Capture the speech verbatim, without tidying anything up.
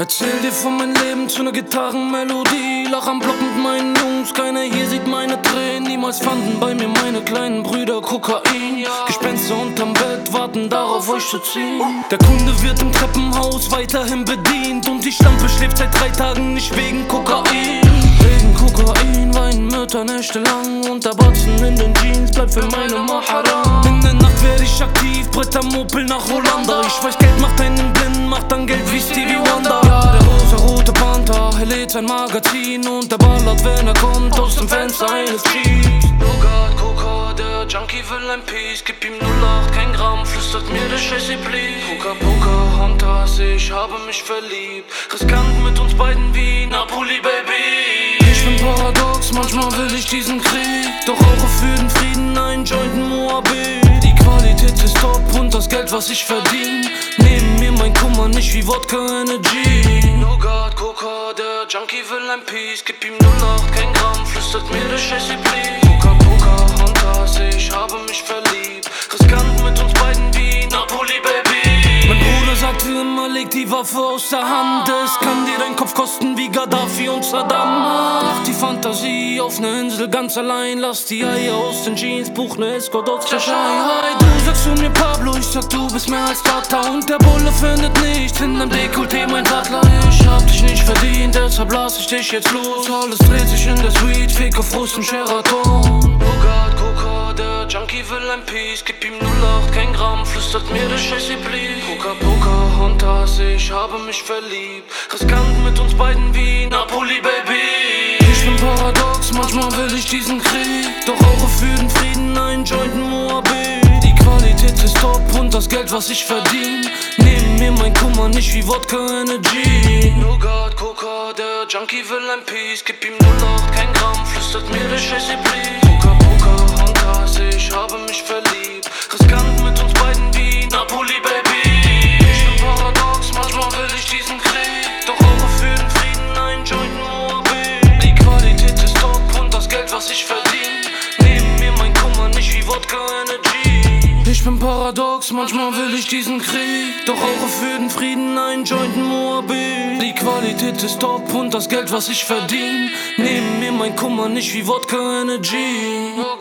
Erzähl dir von meinem Leben zu ner Gitarrenmelodie. Lach am Block mit meinen Jungs, keiner hier sieht meine Tränen. Niemals fanden bei mir meine kleinen Brüder Kokain. Gespenster unterm Bett warten darauf, euch zu ziehen. Der Kunde wird im Treppenhaus weiterhin bedient. Und die Schlampe schläft seit drei Tagen nicht wegen Kokain. Wegen Kokain weinen Mütter nächtelang. Und der Batzen in den Jeans bleibt für meine Maharam. In der Nacht werd ich aktiv, Bretter Mopel nach Rolanda. Ich weiß, Geld macht einen blind, macht dann Geld wie Stevie Wonder. Ja, der rosa-rote Panther, er lädt sein Magazin. Und der ballert, wenn er kommt, aus dem Fenster eines Jeeps. Nougat, Coca, der Junkie will ein Piece. Gib ihm null acht, kein Gramm, flüstert mir der Chassis please. Poker, Poker, Hunters, ich habe mich verliebt. Riskant mit uns beiden wie Napoli, Baby. Ich bin paradox, manchmal will ich diesen Krieg. Doch rauche für den Frieden ein Joint in Moabit. Die Qualität ist top und das Geld, was ich verdien. Neben mir mein Kummer nicht wie Wodka Energy. Nougat, Coca, der Junkie will ein Piece. Gib ihm null acht, kein Gramm, flüstert mir der Chassis please. Poker, Poker, Hunters, ich habe mich verliebt. Riskant mit uns beiden wie Napoli, Baby. Mein Bruder sagte immer, leg die Waffe aus der Hand. Es kann dir dein Kopf kosten wie Gaddafi und Saddam. Mach die Fantasie auf ne Insel ganz allein. Lass die Eier aus den Jeans, buch ne Escort aus der Shanghai. Du sagst zu mir Pablo, ich sag du bist mehr als Tata. Und der Bulle findet nichts in deinem Dekolleté, mein Sattler. Ich hab dich nicht verdient, deshalb lass ich dich jetzt los. Alles dreht sich in der Suite, Fick auf Frust und Sheraton. Nougat, Coca, der Junkie will ein Piece. Gib ihm null acht, kein Gramm, flüstert mir der Chassis please. Poker, Poker, Hunters, ich habe mich verliebt. Riskant mit uns beiden wie Napoli, Baby. Ich bin paradox, manchmal will ich diesen Krieg. Doch rauche für den Frieden ein Joint in Moabit. Die Qualität ist top und das Geld, was ich verdien. Neben mir mein Kummer nicht wie Wodka Energy. Nougat, Coca, der Junkie will ein Piece. Gib ihm null acht, kein Gramm, flüstert mir der Chassis please. Poker, Poker, Hunters, ich habe mich verliebt. Riskant mit uns beiden wie Napoli, Baby. Ich bin paradox, manchmal will ich diesen Krieg. Doch rauche für den Frieden ein Joint in Moabit. Die Qualität ist top und das Geld, was ich verdien. Neben mir mein Kummer nicht wie Wodka Energy. Ich bin paradox, manchmal will ich diesen Krieg. Doch rauche für den Frieden ein Joint in Moabit. Die Qualität ist top und das Geld, was ich verdien. Neben mir mein Kummer nicht wie Wodka Energy.